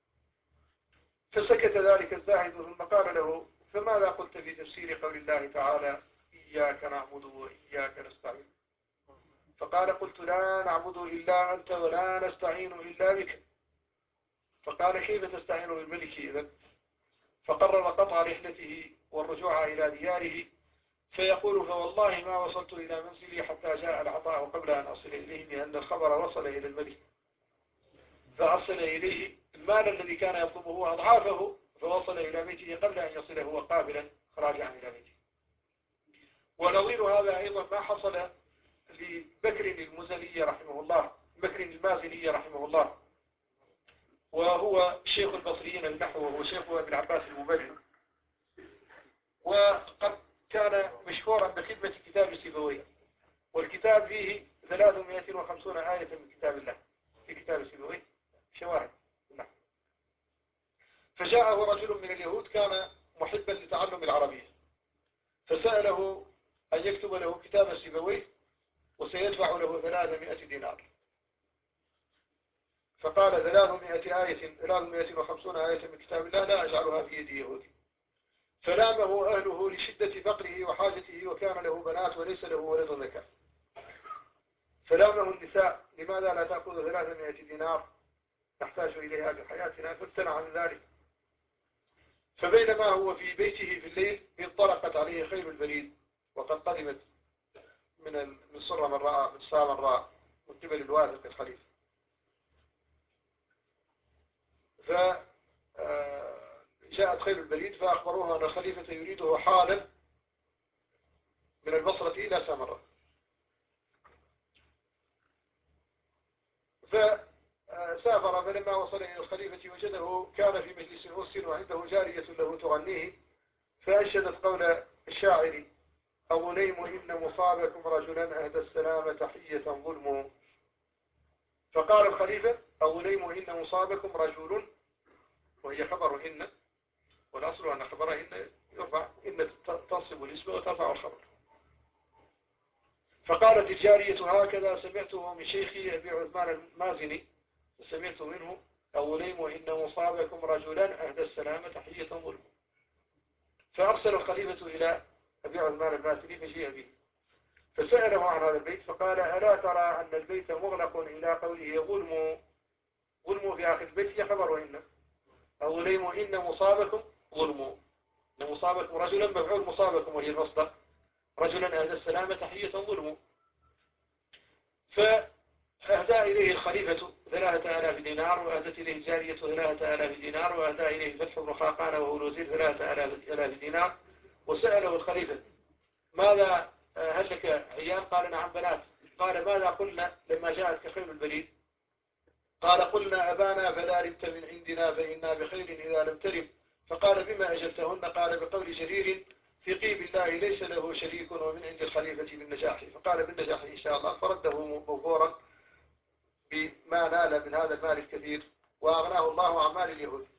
فسكت ذلك الزاهد ثم قال له: فماذا قلت في تفسير قول الله تعالى: إياك نعبد وإياك نستعين؟ فقال: قلت لا نعبد إلا أنت ولا نستعين إلا بك. فقال: كيف تستعين بالملك إذن؟ فقرر قطع رحلته والرجوع إلى دياره، فيقول: فوالله ما وصلت إلى منزلي حتى جاء العطاء قبل أن أصل إليه، لأن الخبر وصل إلى الملك فأصل إليه المال الذي كان يطلبه أضعافه، فوصل إلى بيته قبل أن يصله هو قابلا راجعا إلى بيته. ونظير هذا أيضا ما حصل لبكر المزني رحمه الله، بكر المازني رحمه الله، وهو شيخ البصريين النحو، وهو شيخ أبي العباس المبجل، وقد كان مشهورا بخدمة كتاب سيبويه، والكتاب فيه ثلاثمائة وخمسين آية من كتاب الله في كتاب سيبويه شواهد. فجاءه رجل من اليهود كان محبا لتعلم العربية، فسأله أن يكتب له كتاب سيبويه وسيدفع له ثلاثمائة دينار. فقال: ثلاثمائة آية ثلاثمائة وخمسين آية من كتاب الله لا أجعلها في يد يهودي. فلامه أهله لشدة فقره وحاجته، وكان له بنات وليس له ولد ذكر. فلامه النساء: لماذا لا تأخذ ثلاثمائة دينار نحتاج إليها بحياتنا؟ فامتنع عن ذلك. فبينما هو في بيته في الليل انطلقت عليه خيل البريد، وقد قدمت من من سر من رأى من ساء من رأى من قبل الواثق الخليفة. فجاءت خيل البريد فأخبروها أن الخليفة يريده حالا من البصرة إلى سامراء. فسافر، فلما وصل إلى الخليفة وجده كان في مجلس أس وعنده جارية له تغنيه، فأنشدت قول الشاعر: أغنيم إن مصابكم رجلا أهدى السلام تحية ظلم. فقال الخليفة أوليم إن مصابكم رجل، وهي خبر إن، والأصل أن خبر إن يرفع، إن تنصب الاسم وترفع الخبر. فقالت الجارية هكذا سمعته من شيخي أبي عثمان المازني، سمعت منه أوليم إن مصابكم رجلا أهدى السلامة تحية ظلم. فأرسل الخليفة إلى أبي عثمان المازني فجيء به فسأله عن هذا البيت فقال ألا ترى أن البيت مغلق إلى قوله غلموا، غلموا في آخر البيت يخبر إن، أوليم إن مصابكم غلموا، إن مصابكم رجلا مفعول مصابكم وهي المصدر، رجلا أهدى السلامة تحية ظلموا. فأهدى إليه الخليفة ثلاثة آلاف دينار، وأهدت إليه الجارية ثلاثة آلاف دينار، وأهدى إليه فتح بن خاقان وهو الوزير ثلاثة آلاف دينار. وسأله الخليفة ماذا هل لك عيال؟ قال نعم بنات. قال ماذا قلنا لما جاءت خيل البريد؟ قال قلنا أبانا فلا ربت من عندنا فإنا بخير إذا لم ترب. فقال بما أجبتهن؟ قال بقول جرير في قيب الله ليس له شريك ومن عند الخليفة بالنجاح. فقال بالنجاح إن شاء الله، فرده موفورا بما نال من هذا المال الكثير وأغناه الله عن مال اليهود.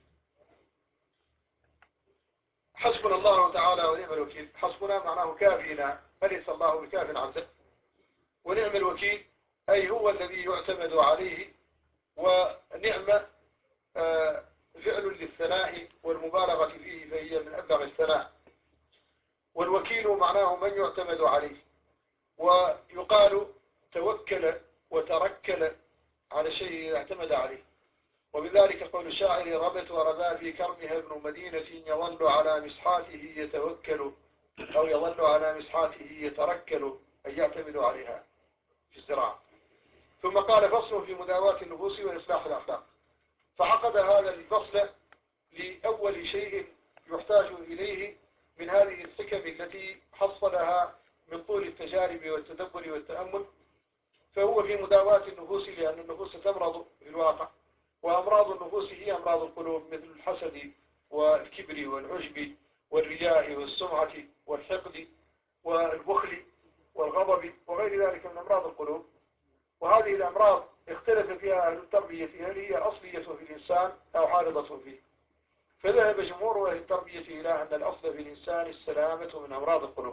حسبنا الله تعالى ونعم الوكيل. حسبنا معناه كافينا، أليس الله بكاف عبده؟ ونعم الوكيل أي هو الذي يعتمد عليه، ونعم آه فعل للثناء والمبالغة فيه فهي من أبلغ الثناء. والوكيل معناه من يعتمد عليه، ويقال توكل وتركل على شيء اعتمد عليه. وبذلك قول الشاعر ربت وربا في كرمها ابن مدينة يظل على مسحاته يتوكل، أو يظل على مسحاته يتركل أي يعتمد عليها في الزراعة. ثم قال فصل في مداواة النفوس وإصلاح الأخلاق. فعقد هذا الفصل لأول شيء يحتاج إليه من هذه الحكم التي حصلها من طول التجارب والتدبر والتأمل، فهو في مداواة النفوس، لأن النفوس تمرض في الواقع، وأمراض النفوس هي أمراض القلوب مثل الحسد والكبر والعجب والرياء والسمعة والحقد والبخل والغضب وغير ذلك من أمراض القلوب. وهذه الأمراض اختلف فيها أهل التربية هل هي أصلية في الإنسان أو عارضة فيه. فذهب جمهور أهل التربية إلى أن الأصل في الإنسان السلامة من أمراض القلوب،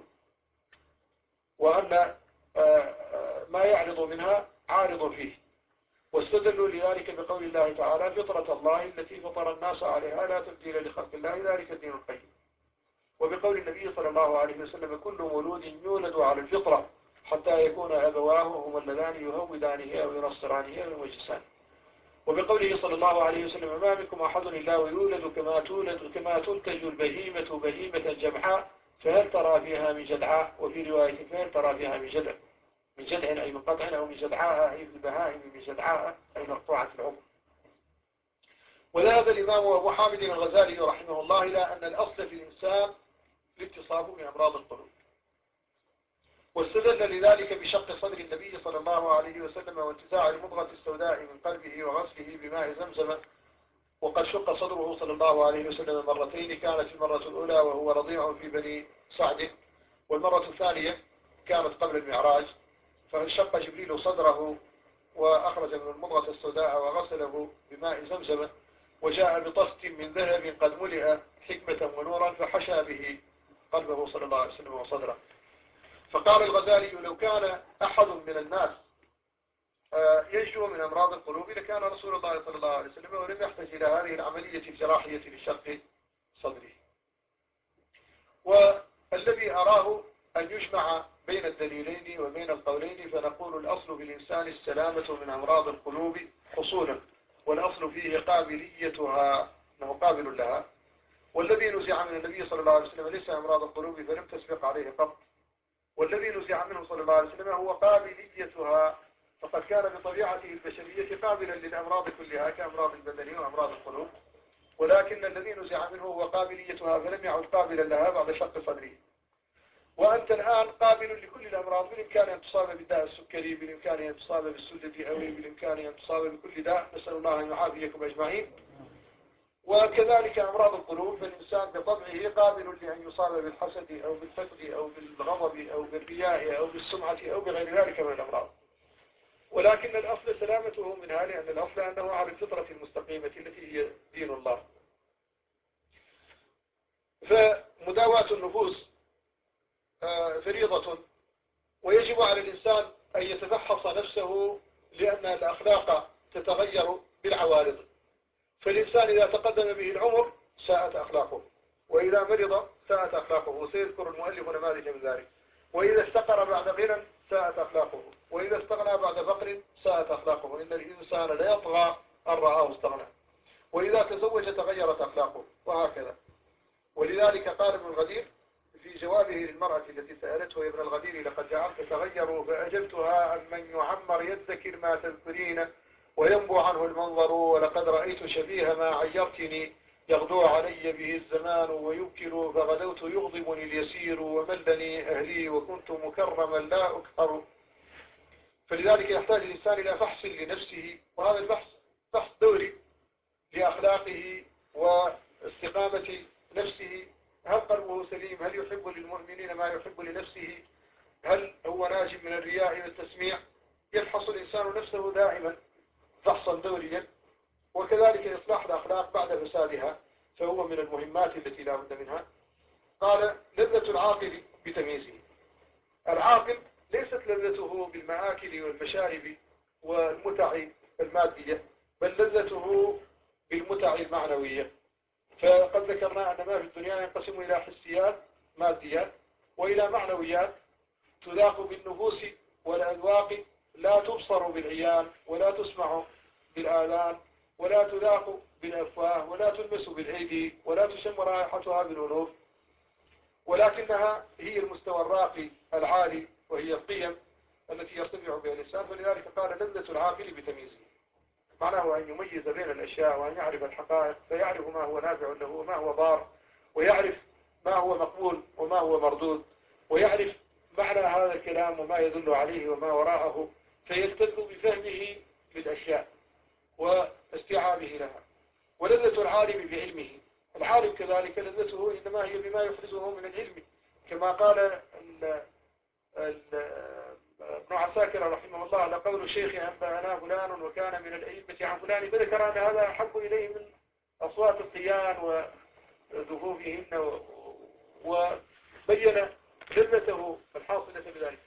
وأن ما يعرض منها عارض فيه. واستدلوا لذلك بقول الله تعالى فطرة الله التي فطر الناس عليها لا تبديل لخلق الله ذلك الدين القيم. وبقول النبي صلى الله عليه وسلم كل مولود يولد على الفطرة حتى يكون أبواه هما اللذان يهودانه أو ينصرانه أو يمجسانه. وبقوله صلى الله عليه وسلم ما منكم أحد إلا يولد كما تولد كما تنتج البهيمة بهيمة جمحاء فهل ترى فيها من جدعاء، وفي رواية فهل ترى فيها من جدع، من جدع أي من قطع، أو من جدعاء أي في البهائم من جدعاء أي مقطوعة العمر. وذهب الإمام أبو حامد الغزالي رحمه الله إلى أن الأصل في الإنسان الاتصاف بأمراض القلوب، واستدل لذلك بشق صدر النبي صلى الله عليه وسلم وانتزاع المضغة السوداء من قلبه وغسله بماء زمزم. وقد شق صدره صلى الله عليه وسلم مرتين، كانت المرة الأولى وهو رضيع في بني سعد، والمرة الثانية كانت قبل المعراج. فانشق جبريل صدره وأخرج من المضغة السوداء وغسله بماء زمزم، وجاء بطست من ذهب قد ملئ حكمة ونورا فحشى به قلبه صلى الله عليه وسلم وصدره. فقال الغزالي لو كان أحد من الناس ينجو من أمراض القلوب لكان رسول الله صلى الله عليه وسلم، ولم يحتاج إلى هذه العملية الجراحية لشق صدره. والذي أراه أن يجمع بين الدليلين وبين القولين، فنقول الأصل في الإنسان السلامة من أمراض القلوب حصولا، والأصل فيه قابليتها أنه قابل لها. والذي نزع من النبي صلى الله عليه وسلم ليس أمراض القلوب فلم تسبق عليه قط، والذي نزع منه صلى الله عليه وسلم هو قابليتها، فقد كان بطبيعته البشرية قابلا للأمراض كلها كأمراض البدن وأمراض القلوب، ولكن الذي نزع منه هو قابليتها فلم يعد قابلا لها بعد شق صدره. وأنت الآن قابل لكل الأمراض، بالإمكان أن تصاب بالداء السكري، بالإمكان أن تصاب بالسدة أوي، بالإمكان أن تصاب بكل داء، نسأل الله أن يعافيكم أجمعين. وكذلك أمراض القلوب، فالإنسان بطبعه قابل لأن يصاب بالحسد أو بالحقد أو بالغضب أو بالرياء أو بالسمعة أو بغير ذلك من الأمراض. ولكن الأصل سلامته منها، لأن الأصل أنه على الفطرة المستقيمة التي هي دين الله. فمداواة النفوس فريضة، ويجب على الإنسان أن يتفحص نفسه، لأن الأخلاق تتغير بالعوارض. فالإنسان إذا تقدم به العمر ساءت أخلاقه، وإذا مرض ساءت أخلاقه، وسيذكر المؤلف نماذج من ذلك. وإذا استقر بعد غنى ساءت أخلاقه، وإذا استغنى بعد فقر ساءت أخلاقه. إن الإنسان لا يطغى أن رآه استغنى، وإذا تزوج تغيرت أخلاقه، وهكذا. ولذلك قال ابن الغدير في جوابه للمرأة التي سألته: يا ابن الغدير لقد جعلت تغيروا، فأجبتها: أن من يعمر يذكر ما تذكرين وينبو عنه المنظر، ولقد رأيت شبيه ما عيرتني، يغدو علي به الزمان ويبكر، فغدوت يغضبني اليسير وملني أهلي وكنت مكرما لا أكثر. فلذلك يحتاج الإنسان إلى فحص لنفسه، وهذا البحث بحث دوري لأخلاقه واستقامة نفسه. هل قلبه سليم؟ هل يحب للمؤمنين ما يحب لنفسه؟ هل هو ناج من الرياء والتسميع؟ يفحص الإنسان نفسه دائما فحصا دوريا. وكذلك إصلاح الأخلاق بعد فسادها، فهو من المهمات التي لا بد منها. قال: لذة العاقل بتمييزه. العاقل ليست لذته بالمآكل والمشارب والمتع المادية، بل لذته بالمتع المعنوية. فقد ذكرنا أن ما في الدنيا ينقسم إلى حسيات ماديات وإلى معنويات تذاق بالنفوس والأذواق، لا تبصر بالعيان ولا تسمع بالآذان ولا تذاق بالأفواه ولا تلمس بالأيدي ولا تشم رائحتها بالأنوف، ولكنها هي المستوى الراقي العالي، وهي القيم التي يرتفع بها الإنسان. فلذلك قال: لذة العاقل بتمييزه. معناه أن يميز بين الأشياء وأن يعرف الحقائق، فيعرف ما هو نافع له وما هو ضار، ويعرف ما هو مقبول وما هو مردود، ويعرف معنى هذا الكلام وما يدل عليه وما وراءه، فيلتذ بفهمه للأشياء واستيعابه لها. ولذة العالم بعلمه. العالم كذلك لذته إنما هي بما يفرزه من العلم، كما قال ال ال ابن عساكر رحمه الله: لقول الشيخ أنبأنا فلان وكان من الأئمة عن فلان، فذكر أن هذا أحب إليه من أصوات الطيان وذفوفهن، وبين لذته الحاصلة بذلك.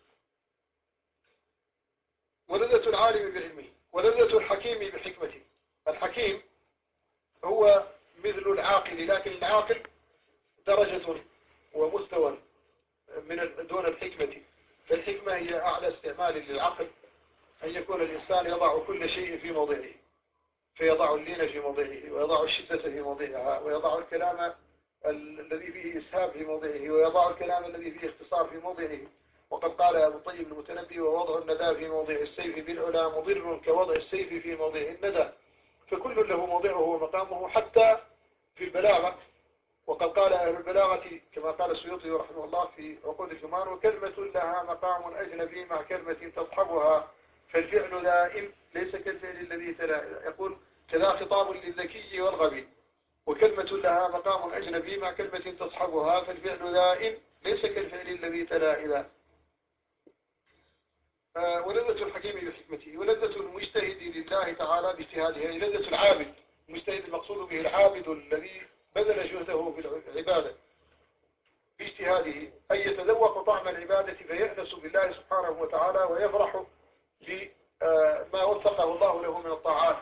ولذة العالم بعلمه. ولذة الحكيم بحكمته. الحكيم هو مثل العاقل، لكن العاقل درجة ومستوى من دون الحكمة. فالحكمة هي أعلى استعمال للعقل، أن يكون الإنسان يضع كل شيء في موضعه، فيضع اللين في موضعه، ويضع الشدة في موضعها، ويضع الكلام الذي فيه إسهاب في موضعه، ويضع الكلام الذي فيه اختصار في موضعه. وقد قال أبو الطيب المتنبي: ووضع الندى في موضع السيف بالعلا مضر كوضع السيف في موضع الندى. فكل له موضعه ومقامه، حتى في البلاغة. وقد قال أهل البلاغة كما قال السيوطي رحمه الله في عقود الجمار: وكلمة لها مقام أجنبي مع كلمة تصحبها، فالفعل دائم ليس كالفعل الذي تلا. يقول: كذا خطاب للذكي والغبي، وكلمة لها مقام أجنبي مع كلمة تصحبها، فالفعل دائم ليس كالفعل الذي تلا إذا. آه ولذة الحكيم بحكمته. ولذة المجتهد لله تعالى باجتهاده. لذة العابد. المجتهد المقصود به العابد الذي بذل جهده في العبادة باجتهاده، أن يتذوق طعم العبادة فيأنس بالله سبحانه وتعالى، ويفرح لما وفقه الله له من الطاعات،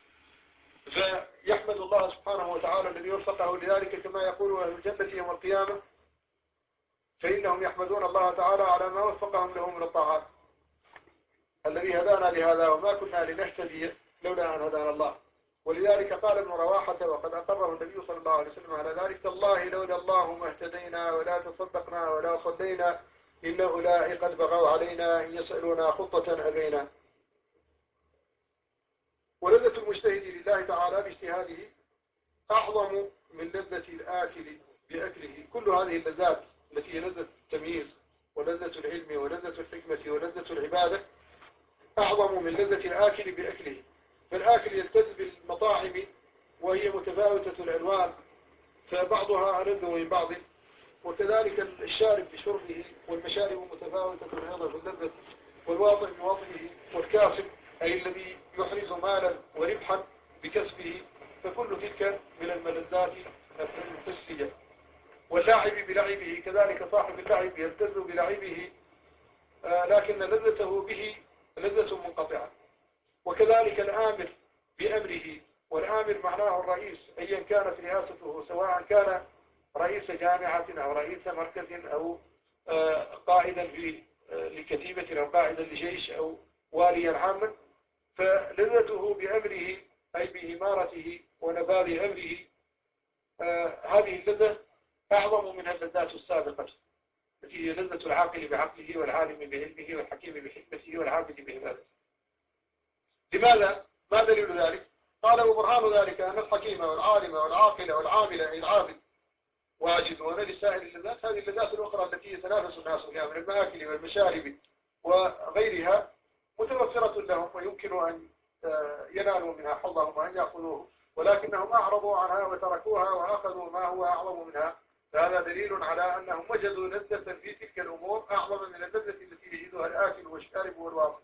فيحمد الله سبحانه وتعالى الذي وفقه لذلك، كما يقول أهل الجنة يوم القيامة: فإنهم يحمدون الله تعالى على ما وفقهم له من الطاعات، الذي هدانا لهذا وما كنا لنهتدي لولا أن هدانا الله. ولذلك قال ابن رواحة، وقد أقره النبي صلى الله عليه وسلم على ذلك: تالله لولا الله ما اهتدينا ولا تصدقنا ولا صلينا، إن أولئك قد بغوا علينا، إن يسألونا خطة أبينا. ولذة المجتهد لله تعالى باجتهاده أعظم من لذة الآكل بأكله. كل هذه اللذات التي هي لذة التمييز ولذة العلم ولذة الحكمة ولذة العبادة أعظم من لذة الآكل بأكله. فالآكل يلتذ بالمطاعم وهي متفاوتة الألوان، فبعضها ألذ من بعض، وكذلك الشارب بشربه، والمشارب متفاوتة أيضا في اللذة والواطئ بوطئه، والكاسب أي الذي يحرز مالا وربحا بكسبه، فكل تلك من الملذات الحسية. واللاعب بلعبه كذلك، صاحب اللعب يلتذ بلعبه آه لكن لذته به لذة منقطعة. وكذلك الآمر بأمره، والآمر معناه الرئيس أيا كانت رئاسته، سواء كان رئيس جامعة أو رئيس مركز أو آه قائدا في آه لكتيبة أو قائدا لجيش أو واليا عاما، فلذته بأمره أي بإمارته ونبال أمره آه هذه اللذة أعظم من اللذات السابقة التي هي لذة العاقل بعقله والعالم بعلمه والحكيم بحكمته والعابد بعبادته. لماذا؟ ما دليل ذلك؟ قال وبرهان ذلك أن الحكيم والعالم والعاقل والعامل أي العابد واجدون لسائر اللذات هذه اللذات الأخرى التي يتنافس الناس فيها من المآكل والمشارب وغيرها متوفرة لهم ويمكن أن ينالوا منها حظهم وأن يأخذوه، ولكنهم أعرضوا عنها وتركوها وأخذوا ما هو أعظم منها. فهذا دليل على أنهم وجدوا لذة في تلك الأمور أعظم من اللذة التي يجدها الآكل والشارب والواقع.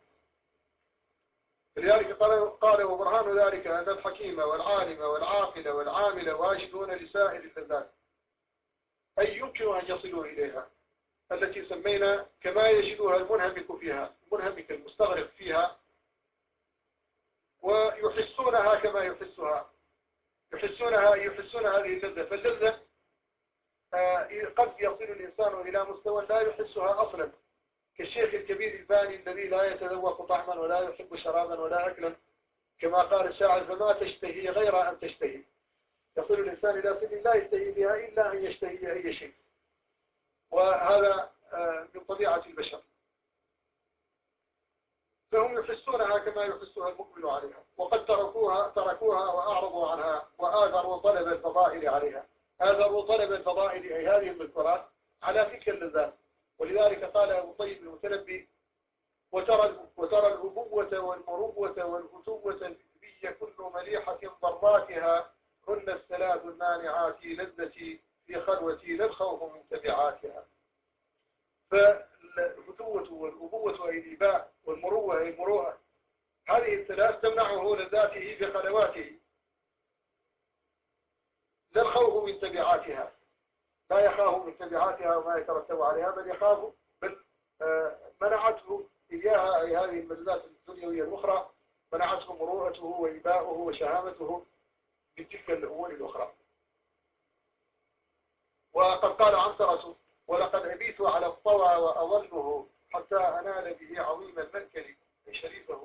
لذلك قال, قال وبرهان ذلك أن الحكيم والعالم والعاقل والعامل واجدون لسائر اللذات، أي يمكن أن يصلوا إليها التي سمينا كما يجدها المنهمك فيها، المنهمك المستغرق فيها، ويحسونها كما يحسها، يحسونها يحسون هذه اللذة. فاللذة قد يصل الإنسان إلى مستوى لا يحسها أصلا، كالشيخ الكبير الباني الذي لا يتذوق طعما ولا يحب شرابا ولا أكلا، كما قال الشاعر فما تشتهي غير أن تشتهي. يصل الإنسان إلى سن لا يشتهي بها إلا أن يشتهي أي شيء، وهذا من طبيعة البشر. فهم يحسونها كما يحسها المقبل عليها، وقد تركوها تركوها وأعرضوا عنها وآثروا طلب الفضائل عليها. آثروا طلب الفضائل أي هذه المذكرات على تلك اللذات. ولذلك قال أبو طيب المتنبي وترى وترى الأبوة والمروة والفتوة الذكرية كل مليحة ضراتها هن الثلاث المانعات لذتي في خلوتي لا الخوف من تبعاتها. فالفتوة والأبوة أي الإباء والمروة أي المروءة، هذه الثلاث تمنعه لذاته في خلواته لا الخوف من تبعاتها، لا يخاف من تبعاتها وما يترتب عليها، بل يخاف بل آه منعته إياها أي هذه الملذات الدنيوية الأخرى، منعته مروءته وإباؤه وشهامته من تلك الأمور الأخرى. وقد قال عنترة ولقد أبيت على الطوى وأظله حتى أنال به عظيم المنكر شريفه.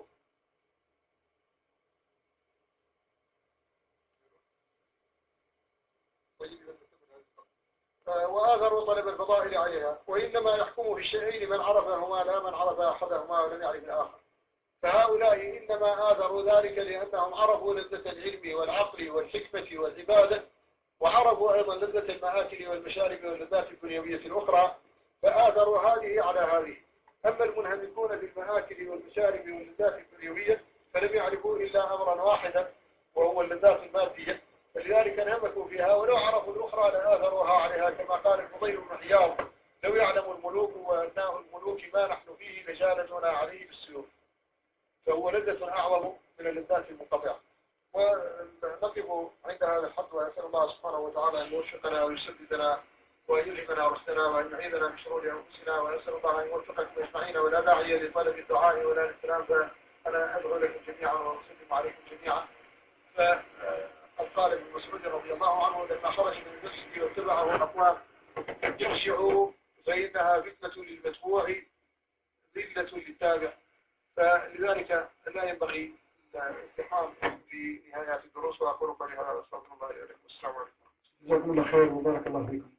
وآثروا طلب الفضائل عليها، وإنما يحكم في الشيئين من عرفهما لا من عرف أحدهما ولم يعرف الآخر. فهؤلاء إنما آثروا ذلك لأنهم عرفوا لذة العلم والعقل والحكمة والعبادة، وعرفوا أيضا لذة المآكل والمشارب واللذات الدنيوية الأخرى، فآثروا هذه على هذه. أما المنهمكون في المآكل والمشارب واللذات الدنيوية فلم يعرفوا إلا أمرا واحدا وهو اللذات المادية، فلذلك انهمكوا فيها، ولو عرفوا الأخرى لآثروها عليها، كما قال الفضيل بن عياض لو يعلم الملوك وأبناء الملوك ما نحن فيه لجالدنا عليه بالسيوف. فهو لذة أعظم من اللذات المنقطعة. ونقف عند هذا الحد، وأسأل الله سبحانه وتعالى أن يوفقنا ويسددنا وأن يلهمنا رشدنا وأن يعيذنا من شرور أنفسنا، وأسأل الله أن يوفقكم أجمعين، ولا داعي لطلب الدعاء ولا للكلام، فأنا أدعو لكم جميعا وأسلم عليكم جميعا. فقد قال ابن مسعود رضي الله عنه لما خرج من المسجد واتبعه أقوام ارجعوا فإنها فتنة للمتبوع ذلة للتابع. فلذلك لا ينبغي الازدحام في نهايات الدروس. وأقول قولي هذا واستغفر الله لي ولكم. السلام عليكم. جزاكم الله خير وبارك الله فيكم.